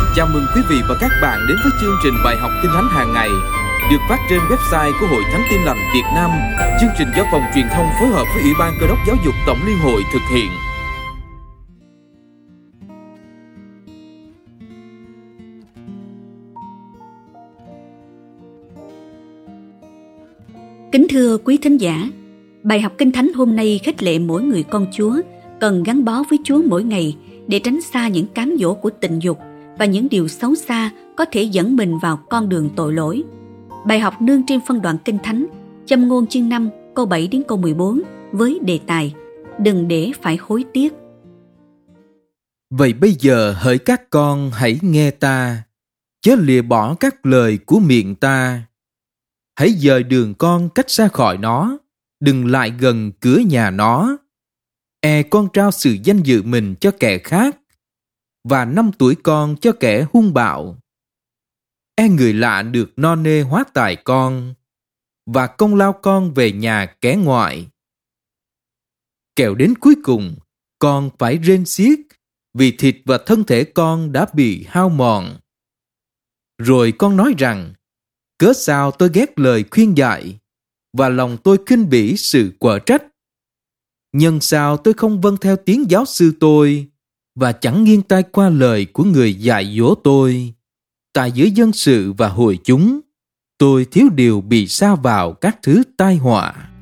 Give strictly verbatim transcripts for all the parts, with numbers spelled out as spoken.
Chào mừng quý vị và các bạn đến với chương trình bài học Kinh Thánh hàng ngày được phát trên website của Hội Thánh Tin Lành Việt Nam. Chương trình do Phòng Truyền thông phối hợp với Ủy ban Cơ đốc Giáo dục Tổng Liên hội thực hiện. Kính thưa quý thính giả, bài học Kinh Thánh hôm nay khích lệ mỗi người con Chúa cần gắn bó với Chúa mỗi ngày để tránh xa những cám dỗ của tình dục và những điều xấu xa có thể dẫn mình vào con đường tội lỗi. Bài học nương trên phân đoạn Kinh Thánh Châm ngôn chương năm câu bảy đến câu mười bốn với đề tài Đừng để phải hối tiếc. Vậy bây giờ hỡi các con hãy nghe ta, chớ lìa bỏ các lời của miệng ta. Hãy dời đường con cách xa khỏi nó, đừng lại gần cửa nhà nó. E con trao sự danh dự mình cho kẻ khác, và năm tuổi con cho kẻ hung bạo. E người lạ được no nê hóa tài con, và công lao con về nhà kẻ ngoại. Kẻo đến cuối cùng, con phải rên xiết, vì thịt và thân thể con đã bị hao mòn. Rồi con nói rằng, cớ sao tôi ghét lời khuyên dạy, và lòng tôi khinh bỉ sự quở trách. Nhân sao tôi không vâng theo tiếng giáo sư tôi, và chẳng nghiêng tai qua lời của người dạy dỗ tôi. Tại giữa dân sự và hội chúng, tôi thiếu điều bị sa vào các thứ tai họa.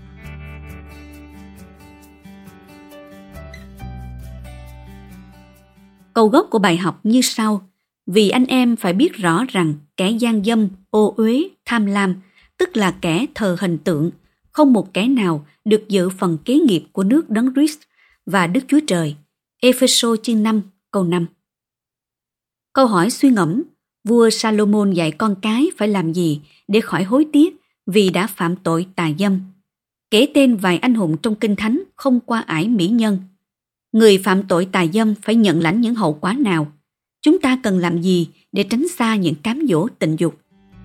Câu gốc của bài học như sau: Vì anh em phải biết rõ rằng kẻ gian dâm, ô uế, tham lam, tức là kẻ thờ hình tượng, không một kẻ nào được dự phần kế nghiệp của nước Đấng Christ và Đức Chúa Trời. Ê-phê-sô chương năm câu năm. Câu hỏi suy ngẫm: vua Salomon dạy con cái phải làm gì để khỏi hối tiếc vì đã phạm tội tà dâm? Kể tên vài anh hùng trong Kinh Thánh không qua ải mỹ nhân. Người phạm tội tà dâm phải nhận lãnh những hậu quả nào? Chúng ta cần làm gì để tránh xa những cám dỗ tình dục?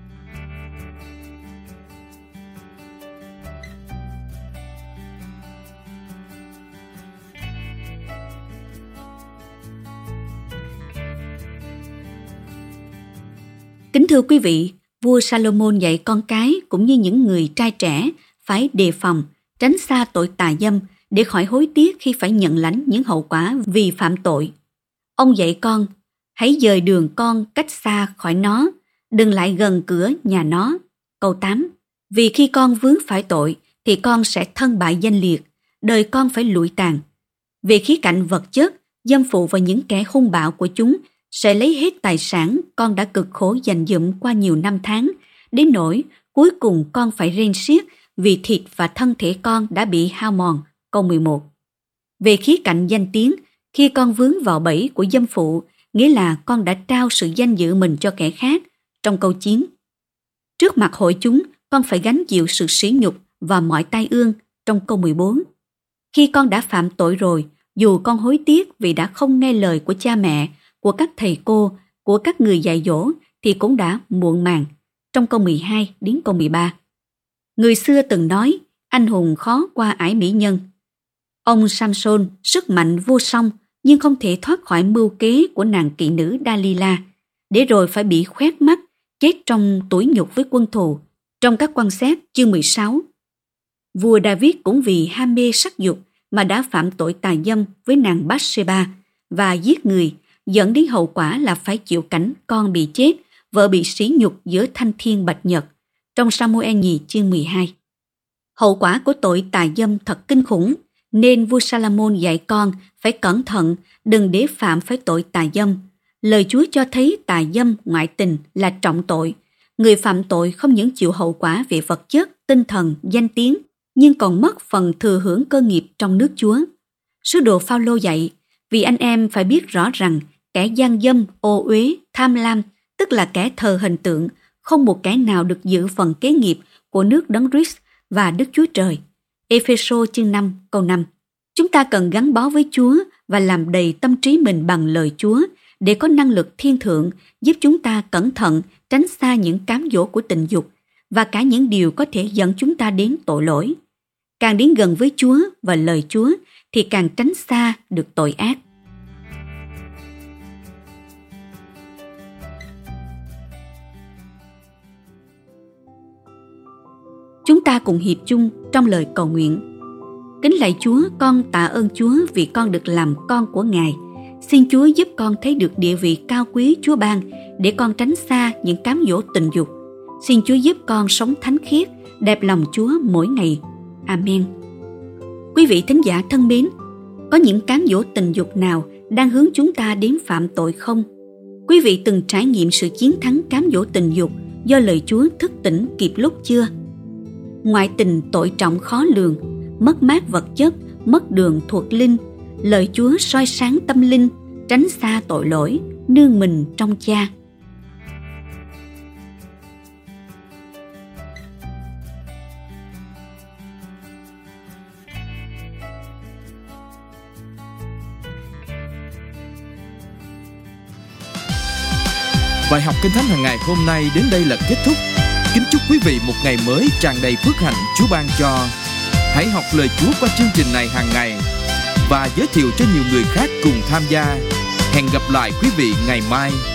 Kính thưa quý vị, vua Salomon dạy con cái cũng như những người trai trẻ phải đề phòng, tránh xa tội tà dâm để khỏi hối tiếc khi phải nhận lãnh những hậu quả vì phạm tội. Ông dạy con, hãy dời đường con cách xa khỏi nó, đừng lại gần cửa nhà nó. Câu tám. Vì khi con vướng phải tội thì con sẽ thân bại danh liệt, đời con phải lụi tàn. Về khía cạnh vật chất, dâm phụ và những kẻ hung bạo của chúng sẽ lấy hết tài sản con đã cực khổ dành dụm qua nhiều năm tháng, đến nỗi cuối cùng con phải rên xiết vì thịt và thân thể con đã bị hao mòn. Câu mười một. Về khía cạnh danh tiếng, khi con vướng vào bẫy của dâm phụ, nghĩa là con đã trao sự danh dự mình cho kẻ khác. Trong câu chín. Trước mặt hội chúng, con phải gánh chịu sự sỉ nhục và mọi tai ương. Trong câu mười bốn. Khi con đã phạm tội rồi, dù con hối tiếc vì đã không nghe lời của cha mẹ, của các thầy cô, của các người dạy dỗ, thì cũng đã muộn màng. Trong câu mười hai đến câu mười ba. Người xưa từng nói, anh hùng khó qua ải mỹ nhân. Ông Samson sức mạnh vô song, nhưng không thể thoát khỏi mưu kế của nàng kỵ nữ Dalila, để rồi phải bị khoét mắt, chết trong tủi nhục với quân thù. Trong các quan xét chương mười sáu. Vua David cũng vì ham mê sắc dục mà đã phạm tội tà dâm với nàng Bathsheba và giết người, dẫn đến hậu quả là phải chịu cảnh con bị chết, vợ bị sỉ nhục giữa thanh thiên bạch nhật. Trong Sa-mu-el nhì chương mười hai. Hậu quả của tội tà dâm thật kinh khủng, nên vua Salomon dạy con phải cẩn thận, đừng để phạm phải tội tà dâm. Lời Chúa cho thấy tà dâm ngoại tình là trọng tội. Người phạm tội không những chịu hậu quả về vật chất, tinh thần, danh tiếng, nhưng còn mất phần thừa hưởng cơ nghiệp trong nước Chúa. Sứ đồ Phao-lô dạy, vì anh em phải biết rõ rằng kẻ gian dâm, ô uế, tham lam, tức là kẻ thờ hình tượng, không một kẻ nào được dự phần kế nghiệp của nước Đấng Christ và Đức Chúa Trời. Ê-phê-sô chương năm câu năm. Chúng ta cần gắn bó với Chúa và làm đầy tâm trí mình bằng lời Chúa để có năng lực thiên thượng giúp chúng ta cẩn thận tránh xa những cám dỗ của tình dục và cả những điều có thể dẫn chúng ta đến tội lỗi. Càng đến gần với Chúa và lời Chúa thì càng tránh xa được tội ác. Chúng ta cùng hiệp chung trong lời cầu nguyện. Kính lạy Chúa, con tạ ơn Chúa vì con được làm con của Ngài. Xin Chúa giúp con thấy được địa vị cao quý Chúa ban để con tránh xa những cám dỗ tình dục. Xin Chúa giúp con sống thánh khiết, đẹp lòng Chúa mỗi ngày. Amen. Quý vị thính giả thân mến, có những cám dỗ tình dục nào đang hướng chúng ta đến phạm tội không? Quý vị từng trải nghiệm sự chiến thắng cám dỗ tình dục do lời Chúa thức tỉnh kịp lúc chưa? Ngoại tình tội trọng khó lường, mất mát vật chất, mất đường thuộc linh. Lời Chúa soi sáng tâm linh, tránh xa tội lỗi, nương mình trong Cha. Bài học Kinh Thánh hàng ngày hôm nay đến đây là kết thúc. Kính chúc quý vị một ngày mới tràn đầy phước hạnh Chúa ban cho. Hãy học lời Chúa qua chương trình này hàng ngày và giới thiệu cho nhiều người khác cùng tham gia. Hẹn gặp lại quý vị ngày mai.